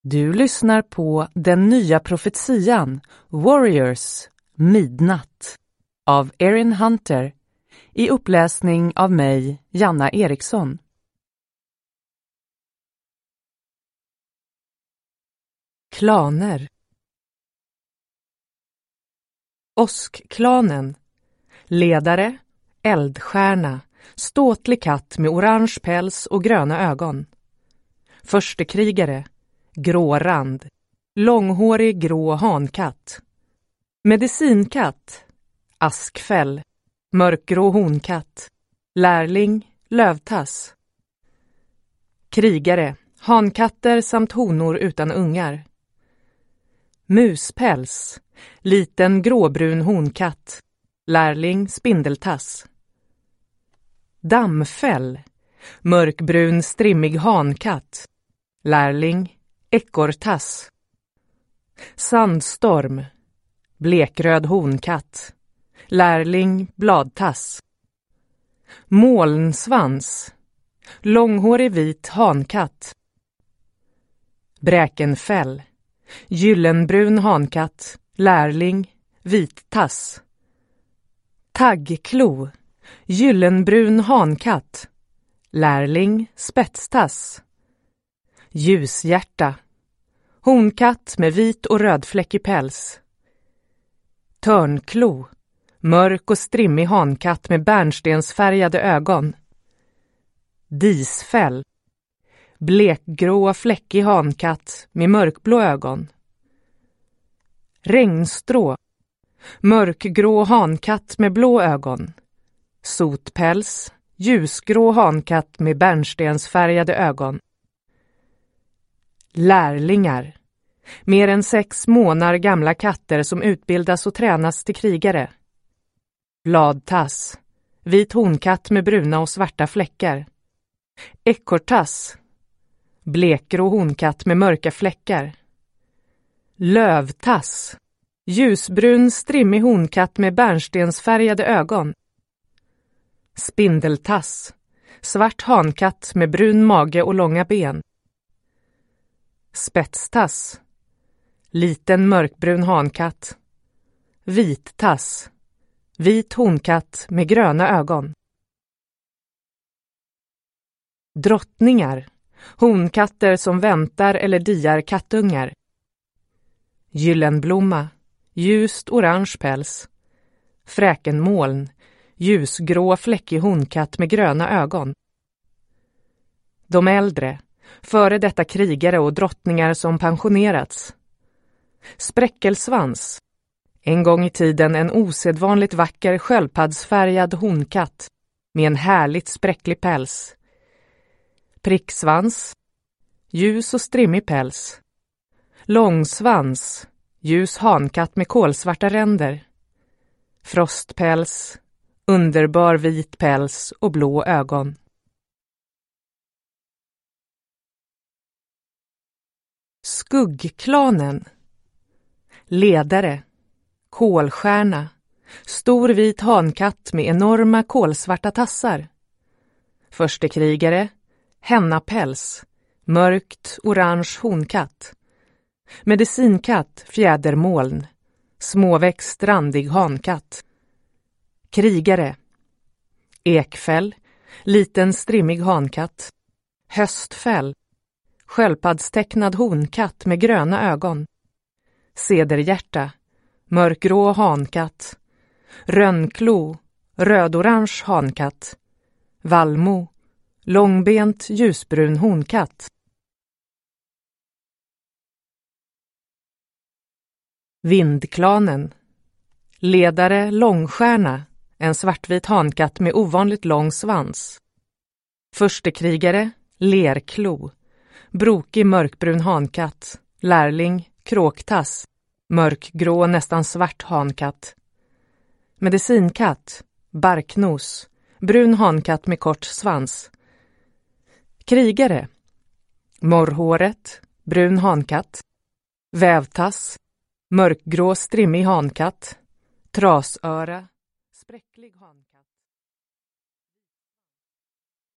Du lyssnar på Den nya profetian, Warriors, Midnatt, av Erin Hunter, i uppläsning av mig, Janna Eriksson. Klaner. Åskklanen. Ledare, eldstjärna, ståtlig katt med orange päls och gröna ögon. Förstekrigare, grå rand, långhårig grå hankatt. Medicinkatt, askfäll, mörkgrå honkatt, lärling, lövtass. Krigare, hankatter samt honor utan ungar. Muspäls, liten gråbrun honkatt, lärling, spindeltass. Dammfäll, mörkbrun strimmig hankatt, lärling, ekorrtass. Sandstorm, blekröd honkatt, lärling, bladtass. Molnsvans, långhårig vit hankatt. Bräkenfäll, gyllenbrun hankatt, lärling, vittass. Taggklo, gyllenbrun hankatt, lärling, spetstass. Ljushjärta, honkatt med vit och rödfläckig päls. Törnklo, mörk och strimmig hankatt med bärnstensfärgade ögon. Disfäll, blekgrå fläckig hankatt med mörkblå ögon. Regnstrå, mörkgrå hankatt med blå ögon. Sotpäls, ljusgrå hankatt med bärnstensfärgade ögon. Lärlingar, mer än 6 månader gamla katter som utbildas och tränas till krigare. Bladtass, vit honkatt med bruna och svarta fläckar. Ekorrtass, blekgrå honkatt med mörka fläckar. Lövtass, ljusbrun strimmig honkatt med bärnstensfärgade ögon. Spindeltass, svart hankatt med brun mage och långa ben. Spetstass, liten mörkbrun hankatt. Vittass, vit honkatt med gröna ögon. Drottningar, honkatter som väntar eller diar kattungar. Gyllenblomma, ljust orange päls. Fräkenmoln, ljusgrå fläckig honkatt med gröna ögon. De äldre, före detta krigare och drottningar som pensionerats. Spräckelsvans, en gång i tiden en osedvanligt vacker sköldpaddsfärgad honkatt med en härligt spräcklig päls. Pricksvans, ljus och strimmig päls. Långsvans, ljus hankatt med kolsvarta ränder. Frostpäls, underbar vit päls och blå ögon. Skuggklanen. Ledare, kolstjärna, stor vit hankatt med enorma kolsvarta tassar. Förstekrigare, hennapäls, mörkt orange honkatt. Medicinkatt, fjädermoln, småväxt randig hankatt. Krigare, ekfäll, liten strimmig hankatt. Höstfäll, sköldpaddstecknad honkatt med gröna ögon. Cederhjärta, mörkgrå hankatt. Rönnklo, rödorange hankatt. Vallmo, långbent ljusbrun honkatt. Vindklanen. Ledare, långstjärna, en svartvit hankatt med ovanligt lång svans. Förstekrigare, lerklo, brokig mörkbrun hankatt. Lärling, kråktass, mörkgrå nästan svart hankatt. Medicinkatt, barknos, brun hankatt med kort svans. Krigare, morrhåret, brun hankatt. Vävtass, mörkgrå strimmig hankatt. Trasöra, spräcklig hankatt.